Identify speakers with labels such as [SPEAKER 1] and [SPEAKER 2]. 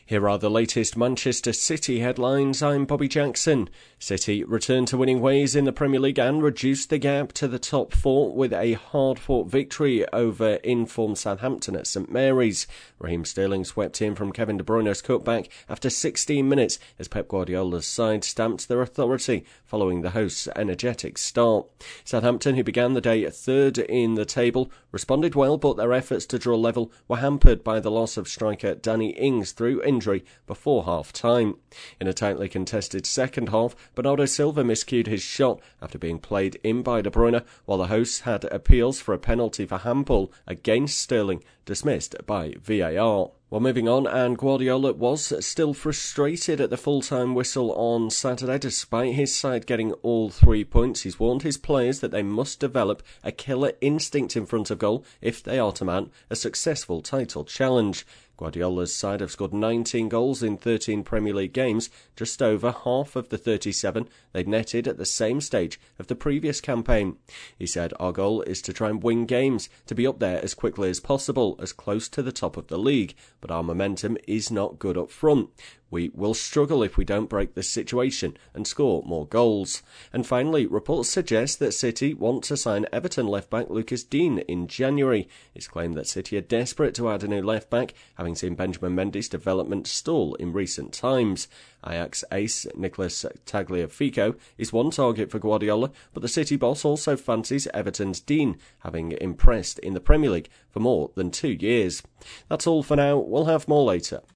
[SPEAKER 1] Here are the latest Manchester City headlines. I'm Bobby Jackson. City returned to winning ways in the Premier League and reduced the gap to the top four with a hard-fought victory over in-form Southampton at St Mary's. Raheem Sterling swept in from Kevin De Bruyne's cutback after 16 minutes as Pep Guardiola's side stamped their authority following the host's energetic start. Southampton, who began the day third in the table, responded well, but their efforts to draw level were hampered by the loss of striker Danny Ings through injury before half-time. In a tightly contested second half, Bernardo Silva miscued his shot after being played in by De Bruyne, while the hosts had appeals for a penalty for handball against Sterling dismissed by VAR. Well, moving on, and Guardiola was still frustrated at the full-time whistle on Saturday. Despite his side getting all 3 points, he's warned his players that they must develop a killer instinct in front of goal if they are to mount a successful title challenge. Guardiola's side have scored 19 goals in 13 Premier League games, just over half of the 37 they'd netted at the same stage of the previous campaign. He said, "Our goal is to try and win games, to be up there as quickly as possible, as close to the top of the league, but our momentum is not good up front. We will struggle if we don't break this situation and score more goals." And finally, reports suggest that City want to sign Everton left-back Lucas Digne in January. It's claimed that City are desperate to add a new left-back, having seen Benjamin Mendy's development stall in recent times. Ajax ace Nicolas Tagliafico is one target for Guardiola, but the City boss also fancies Everton's Digne, having impressed in the Premier League for more than 2 years. That's all for now. We'll have more later.